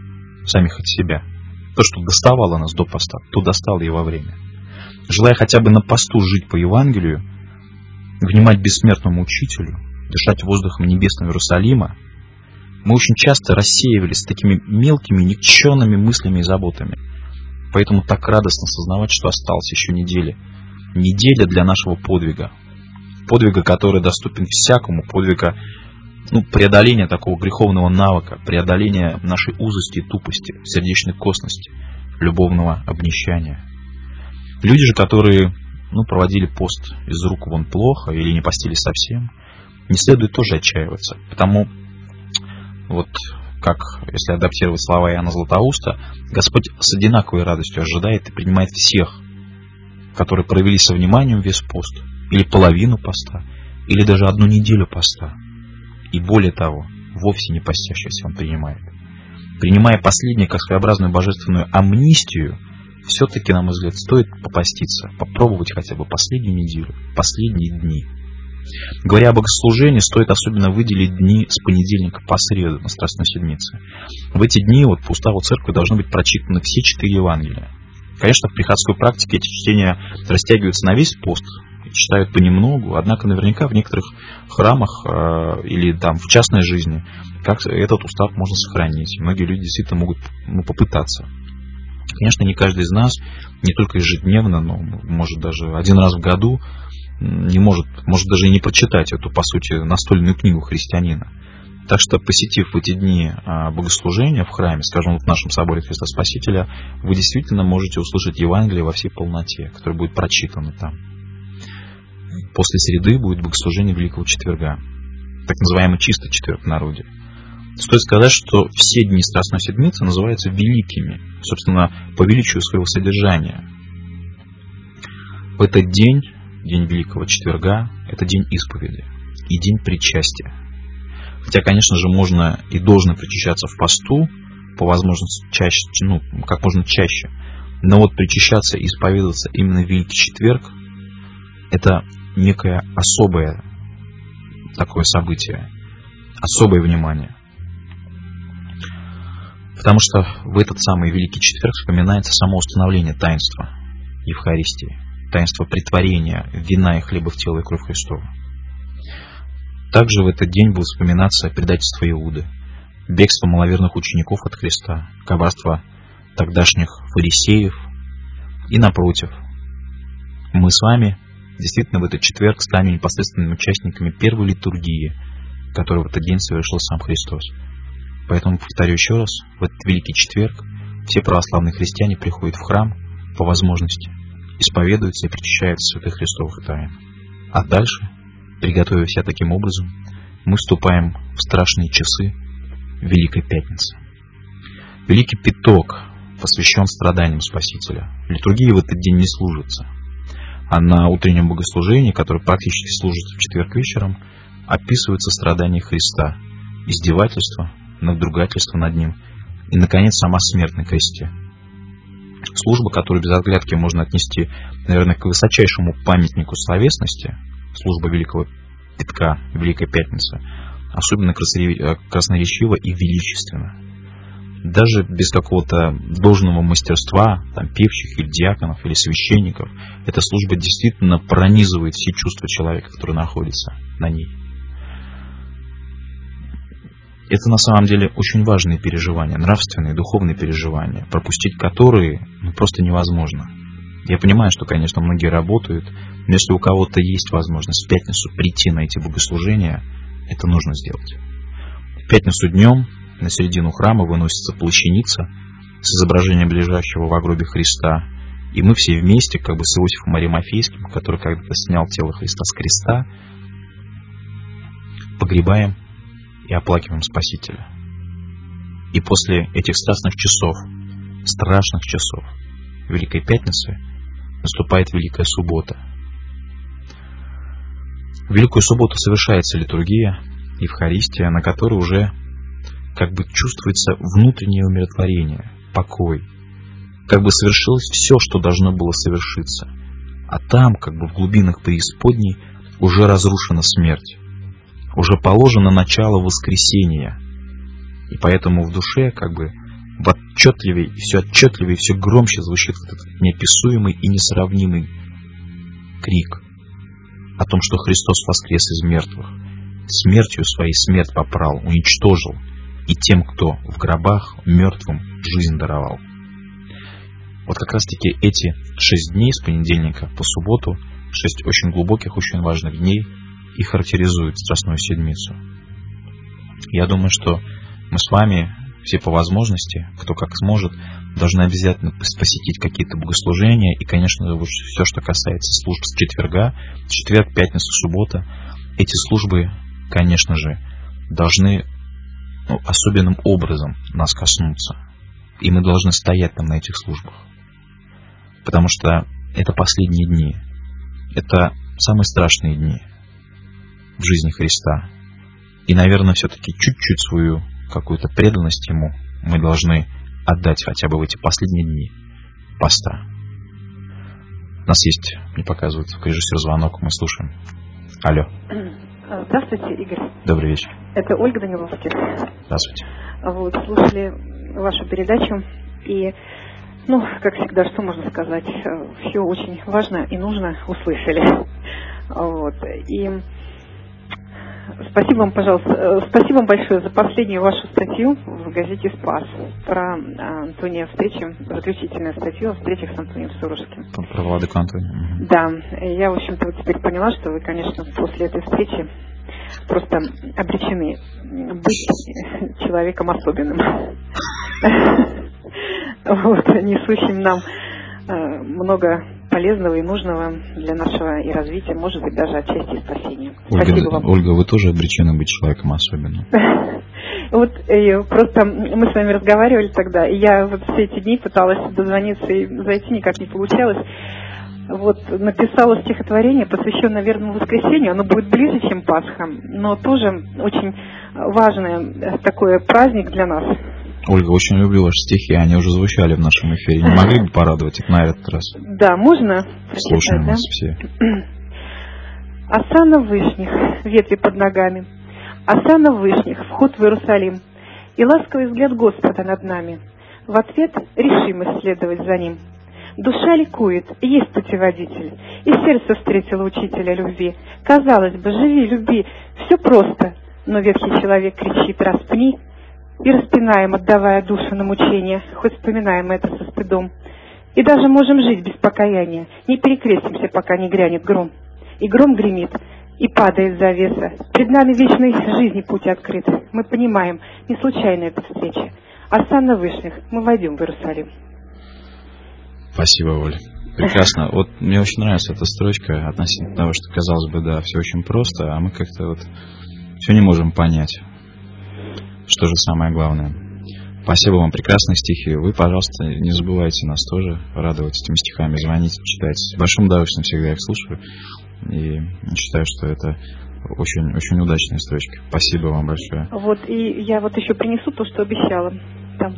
самих от себя. То, что доставало нас до поста, то достало и во время. Желая хотя бы на посту жить по Евангелию, внимать бессмертному учителю, дышать воздухом небесного Иерусалима, мы очень часто рассеивались такими мелкими, никчемными мыслями и заботами. Поэтому так радостно сознавать, что осталась еще неделя. Неделя для нашего подвига. Подвига, который доступен всякому, подвига преодоления такого греховного навыка, преодоления нашей узости и тупости, сердечной косности, любовного обнищания. Люди же, которые проводили пост из рук вон плохо или не постились совсем, не следует тоже отчаиваться. Потому, как если адаптировать слова Иоанна Златоуста, Господь с одинаковой радостью ожидает и принимает всех, которые провели со вниманием весь пост, или половину поста, или даже одну неделю поста. И более того, вовсе не постящихся Он принимает. Принимая последнее как своеобразную божественную амнистию, все-таки, на мой взгляд, стоит попаститься, попробовать хотя бы последнюю неделю, последние дни. Говоря о богослужении, стоит особенно выделить дни с понедельника по среду на Страстной Седмице. В эти дни по уставу церкви должны быть прочитаны все 4 Евангелия. Конечно, в приходской практике эти чтения растягиваются на весь пост, читают понемногу, однако наверняка в некоторых храмах или в частной жизни как этот устав можно сохранить. Многие люди действительно могут попытаться. Конечно, не каждый из нас, не только ежедневно, но может даже один раз в году не может даже и не прочитать эту, по сути, настольную книгу христианина. Так что, посетив в эти дни богослужения в храме, скажем, в нашем соборе Христа Спасителя, вы действительно можете услышать Евангелие во всей полноте, которое будет прочитано там. После среды будет богослужение Великого Четверга, так называемый чистый четверг в народе. Стоит сказать, что все дни Страстной Седмицы называются великими, собственно, по величию своего содержания. В этот день, день Великого Четверга, это день исповеди и день причастия. Хотя, конечно же, можно и должно причащаться в посту, по возможности чаще, как можно чаще. Но причащаться и исповедоваться именно в Великий Четверг — это некое особое такое событие, особое внимание. Потому что в этот самый Великий Четверг вспоминается само установление таинства Евхаристии, таинства претворения вина и хлеба в тело и кровь Христова. Также в этот день будет вспоминаться предательство Иуды, бегство маловерных учеников от Христа, коварство тогдашних фарисеев. И напротив, мы с вами действительно в этот четверг станем непосредственными участниками первой литургии, которую в этот день совершил сам Христос. Поэтому, повторю еще раз, в этот Великий Четверг все православные христиане приходят в храм по возможности, исповедуются и причащаются святых христовых тайн. А дальше, приготовив себя таким образом, мы вступаем в страшные часы Великой Пятницы. Великий Пяток посвящен страданиям Спасителя. Литургия в этот день не служится. А на утреннем богослужении, которое практически служится в четверг вечером, описываются страдания Христа, издевательства, надругательство над Ним и, наконец, сама смерть на кресте. Служба, которую без оглядки можно отнести, наверное, к высочайшему памятнику словесности, служба Великого Пятка, Великой Пятницы, особенно красноречиво и величественно. Даже без какого-то должного мастерства, певчих или диаконов, или священников, эта служба действительно пронизывает все чувства человека, который находится на ней. Это на самом деле очень важные переживания, нравственные, духовные переживания, пропустить которые просто невозможно. Я понимаю, что, конечно, многие работают, но если у кого-то есть возможность в пятницу прийти на эти богослужения, это нужно сделать. В пятницу днем на середину храма выносится плащаница с изображением лежащего в гробе Христа, и мы все вместе, с Иосифом Аримафейским, который когда-то снял тело Христа с креста, погребаем и оплакиваем Спасителя. И после этих страстных часов Великой Пятницы, наступает Великая Суббота. В Великую Субботу совершается литургия, Евхаристия, на которой уже чувствуется внутреннее умиротворение, покой. Совершилось все, что должно было совершиться. А там, в глубинах преисподней, уже разрушена смерть. Уже положено начало воскресения. И поэтому в душе, все отчетливее, все громче звучит этот неописуемый и несравнимый крик о том, что Христос воскрес из мертвых, смертью своей смерть попрал, уничтожил, и тем, кто в гробах, мертвым жизнь даровал. Вот как раз-таки эти 6 дней с понедельника по субботу, 6 очень глубоких, очень важных дней и характеризуют Страстную Седмицу. Я думаю, что мы с вами все по возможности, кто как сможет, должны обязательно посетить какие-то богослужения. И, конечно, вот все, что касается служб с четверга, четверг, пятница, суббота, эти службы, конечно же, должны особенным образом нас коснуться. И мы должны стоять там на этих службах. Потому что это последние дни. Это самые страшные дни в жизни Христа. И, наверное, все-таки чуть-чуть свою какую-то преданность Ему мы должны отдать хотя бы в эти последние дни поста. У нас есть, мне показывают, режиссер звонок, мы слушаем. Алло. Здравствуйте, Игорь. Добрый вечер. Это Ольга Даниловских. Здравствуйте. Вот, слушали вашу передачу и, как всегда, что можно сказать? Все очень важно и нужно услышали. Вот. И спасибо вам, пожалуйста, спасибо вам большое за последнюю вашу статью в газете «Спас» про Антония встречи, заключительную статью о встречах с Антонием Сурожским. Про владыку Антония. Да, я, в общем-то, вот теперь поняла, что вы, конечно, после этой встречи просто обречены быть человеком особенным, несущим нам много полезного и нужного для нашего и развития, может быть, даже отчасти и спасения. Спасибо вам. Ольга, вы тоже обречены быть человеком особенным. Вот просто мы с вами разговаривали тогда, и я вот все эти дни пыталась дозвониться и зайти, никак не получалось. Вот написала стихотворение, посвященное Вербному воскресенью. Оно будет ближе, чем Пасха, но тоже очень важный такой праздник для нас. Ольга, очень люблю ваши стихи, они уже звучали в нашем эфире. Не могли бы порадовать их на этот раз? Да, можно? Слушаем вас все. Осанна вышних, ветви под ногами, осанна вышних, вход в Иерусалим, и ласковый взгляд Господа над нами. В ответ решимость следовать за Ним. Душа ликует, есть путеводитель, и сердце встретило учителя любви. Казалось бы, живи, люби, все просто, но ветхий человек кричит: распни, и распинаем, отдавая душу на мучение, хоть вспоминаем это со стыдом. И даже можем жить без покаяния, не перекрестимся, пока не грянет гром. И гром гремит, и падает завеса. Пред нами вечной жизни путь открыт. Мы понимаем, не случайна эта встреча. Осанна вышних, мы войдем в Иерусалим. Спасибо, Оля. Прекрасно. Вот мне очень нравится эта строчка относительно того, что, казалось бы, да, все очень просто, а мы как-то вот все не можем понять, что же самое главное. Спасибо вам, прекрасные стихи. Вы, пожалуйста, не забывайте нас тоже радовать этими стихами, звоните, читайте. С большим удовольствием всегда их слушаю. И считаю, что это очень, очень удачные строчки. Спасибо вам большое. Вот, и я вот еще принесу то, что обещала. Там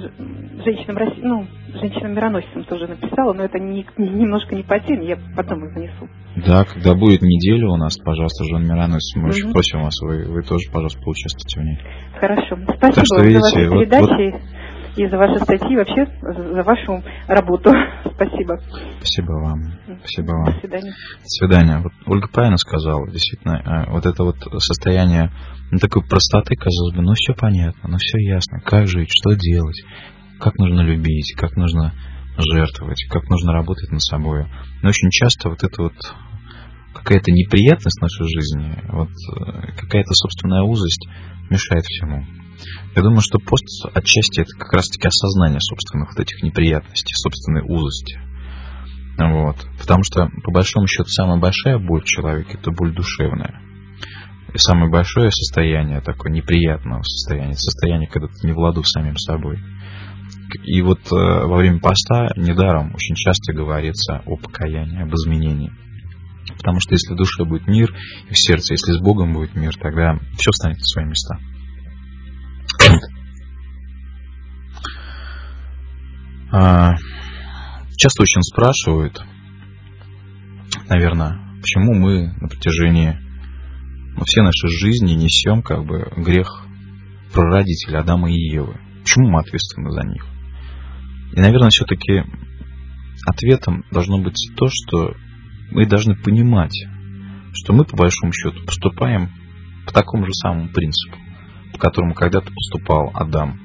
женщинам-мироносицам тоже написала, но это немножко не по теме, я потом их занесу. Да, когда будет неделя у нас, пожалуйста, жен-мироносец, мы очень просим вас, вы тоже, пожалуйста, поучаствуйте в ней. Хорошо. Спасибо вам за ваши передачи и за ваши статьи, и вообще за вашу работу. Спасибо. Спасибо вам. Спасибо вам. До свидания. До свидания. Вот Ольга правильно сказала, действительно, вот это вот состояние такой простоты, казалось бы, все понятно, все ясно, как жить, что делать, как нужно любить, как нужно жертвовать, как нужно работать над собой. Но очень часто вот это вот какая-то неприятность в нашей жизни, вот какая-то собственная узость мешает всему. Я думаю, что пост отчасти это как раз-таки осознание собственных вот этих неприятностей, собственной узости. Вот. Потому что, по большому счету, самая большая боль в человеке – это боль душевная. И самое большое состояние, такое неприятного состояния, состояние, когда ты не в ладу с самим собой. И вот во время поста недаром очень часто говорится о покаянии, об изменении. Потому что если в душе будет мир, и в сердце, если с Богом будет мир, тогда все станет на свои места. Часто очень спрашивают, наверное, почему мы на протяжении всей нашей жизни несем как бы грех прародителей Адама и Евы. Почему мы ответственны за них? И, наверное, все-таки ответом должно быть то, что мы должны понимать, что мы, по большому счету, поступаем по такому же самому принципу, по которому когда-то поступал Адам.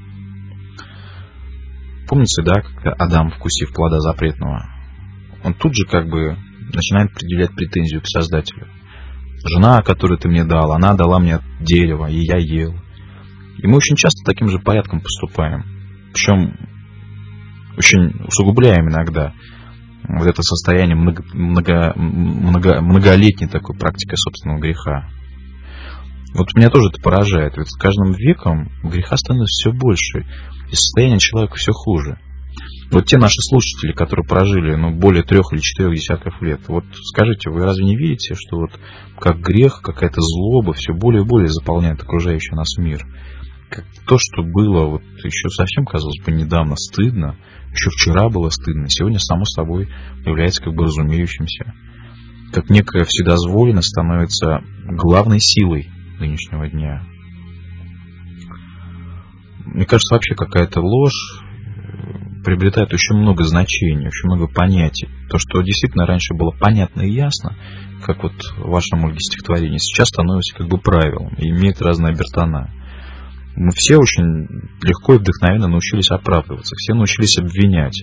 Помните, да, когда Адам, вкусив плода запретного, он тут же как бы начинает предъявлять претензию к Создателю. Жена, которую ты мне дал, она дала мне дерево, и я ел. И мы очень часто таким же порядком поступаем. Причем очень усугубляем иногда вот это состояние многолетней такой практикой собственного греха. Вот меня тоже это поражает. Ведь с каждым веком греха становится все больше, и состояние человека все хуже. Вот те наши слушатели, которые прожили более 3 или 4 десятков лет, вот скажите, вы разве не видите, что вот как грех, какая-то злоба все более и более заполняет окружающий нас мир? Как то, что было вот еще совсем, казалось бы, недавно стыдно, еще вчера было стыдно, сегодня само собой является как бы разумеющимся. Как некая вседозволенность становится главной силой нынешнего дня. Мне кажется, вообще какая-то ложь приобретает очень много значений, очень много понятий. То, что действительно раньше было понятно и ясно, как вот в вашем Ольге стихотворении, сейчас становится как бы правилом и имеет разные обертона. Мы все очень легко и вдохновенно научились оправдываться, все научились обвинять.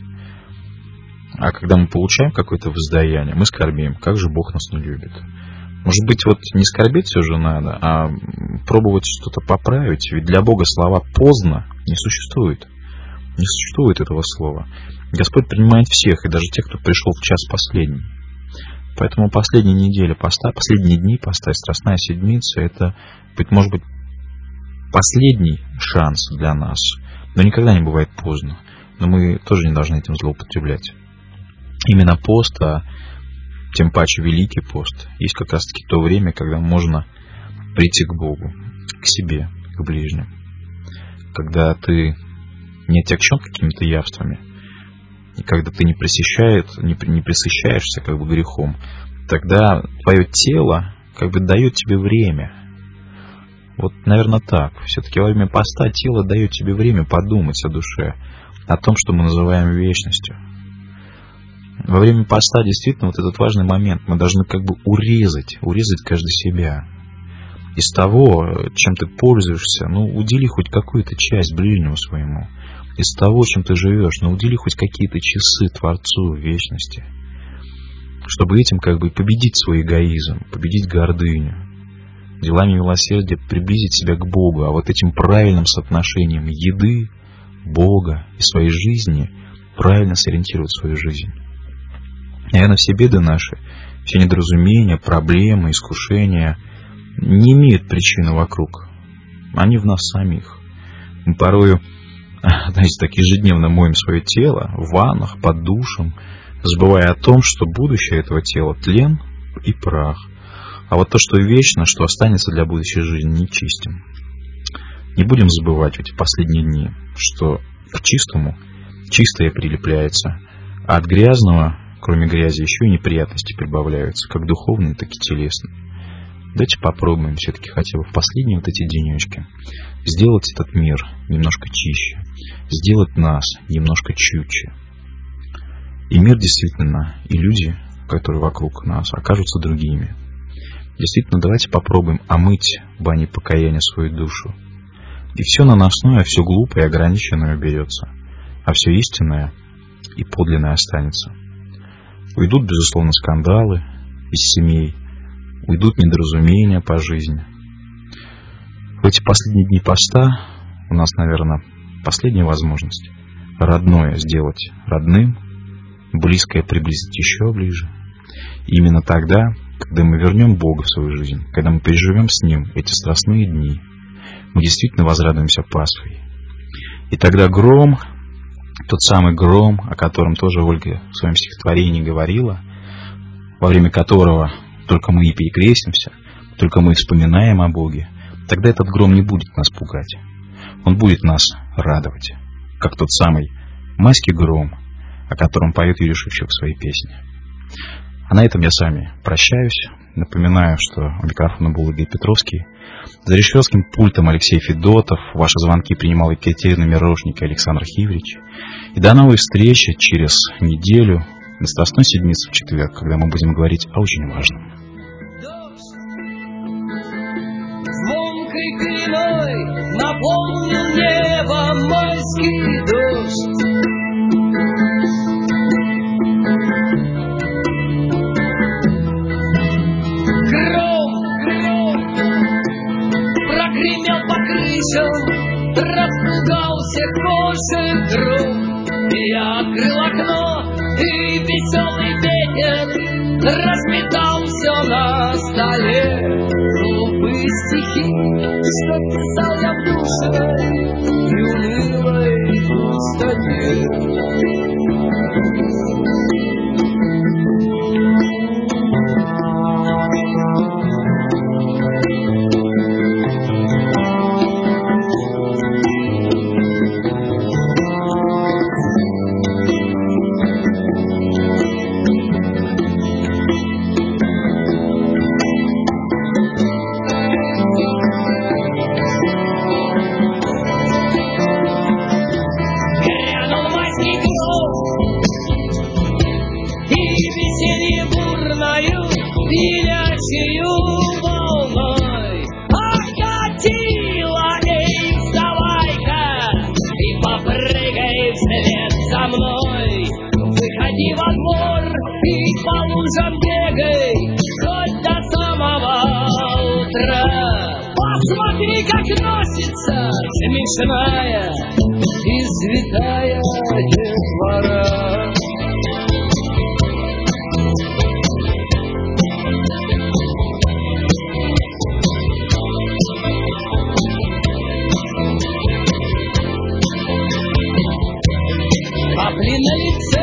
А когда мы получаем какое-то воздаяние, мы скорбим, как же Бог нас не любит. Может быть, вот не скорбеть все же надо, а пробовать что-то поправить. Ведь для Бога слова «поздно» не существует. Не существует этого слова. Господь принимает всех, и даже тех, кто пришел в час последний. Поэтому последние недели поста, последние дни поста и Страстная Седмица — это, может быть, последний шанс для нас. Но никогда не бывает поздно. Но мы тоже не должны этим злоупотреблять. Именно пост, а тем паче Великий пост, есть как раз-таки то время, когда можно прийти к Богу, к себе, к ближним. Когда ты не отягчен какими-то явствами, и когда ты не пресыщаешься как бы грехом, тогда твое тело как бы дает тебе время. Вот, наверное, так. Все-таки во время поста тело дает тебе время подумать о душе, о том, что мы называем вечностью. Во время поста действительно вот этот важный момент. Мы должны как бы урезать каждый себя. Из того, чем ты пользуешься, удели хоть какую-то часть ближнему своему. Из того, чем ты живешь, удели хоть какие-то часы Творцу в вечности. Чтобы этим как бы победить свой эгоизм, победить гордыню. Делами милосердия приблизить себя к Богу, а вот этим правильным соотношением еды, Бога и своей жизни правильно сориентировать свою жизнь. Наверное, все беды наши, все недоразумения, проблемы, искушения не имеют причины вокруг. Они в нас самих. Мы порою, знаете, так ежедневно моем свое тело в ваннах, под душем, забывая о том, что будущее этого тела — тлен и прах. А вот то, что вечно, что останется для будущей жизни, нечистым. Не будем забывать в эти последние дни, что к чистому чистое прилепляется, а от грязного, кроме грязи, еще и неприятности прибавляются, как духовные, так и телесные. Давайте попробуем все-таки хотя бы в последние вот эти денечки сделать этот мир немножко чище, сделать нас немножко чутче. И мир действительно, и люди, которые вокруг нас, окажутся другими. Действительно, давайте попробуем омыть баней покаяния свою душу. И все наносное, все глупое и ограниченное уберется, а все истинное и подлинное останется. Уйдут, безусловно, скандалы из семей, уйдут недоразумения по жизни. В эти последние дни поста у нас, наверное, последняя возможность родное сделать родным, близкое приблизить еще ближе. И именно тогда, когда мы вернем Бога в свою жизнь, когда мы переживем с Ним эти страстные дни, мы действительно возрадуемся Пасхой. И тогда гром, тот самый гром, о котором тоже Ольга в своем стихотворении говорила, во время которого только мы и перекрестимся, только мы вспоминаем о Боге, тогда этот гром не будет нас пугать. Он будет нас радовать, как тот самый майский гром, о котором поет Юрий Шевчук в своей песне. А на этом я с вами прощаюсь. Напоминаю, что у микрофона был Игорь Петровский. За режиссерским пультом Алексей Федотов. Ваши звонки принимал Екатерина Мирошник и Александр Хиврич. И до новой встречи через неделю на Страстной седмице в четверг, когда мы будем говорить о очень важном. Звонкой кривой наполнил небо майский дождь. Гром прогремел по крышам, распугался кошек гром. Я открыл окно, и веселый ветер разметал все на столе. Глупые стихи, что писал я в душной и унылой пустоте. Посмотри, как носится смешная и святая детвора. Капли на лице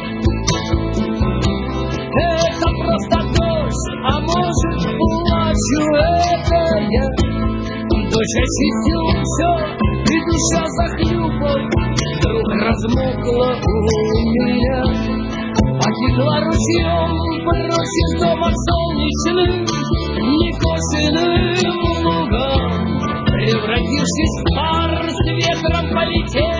— это просто дождь, а может, плачу это я. Дождь очистил все, и душа захлюпала, вдруг размокла у меня. Потекла ручьем прочь из дома солнечным, некошенным лугам. Превратившись в пар, с ветром полетел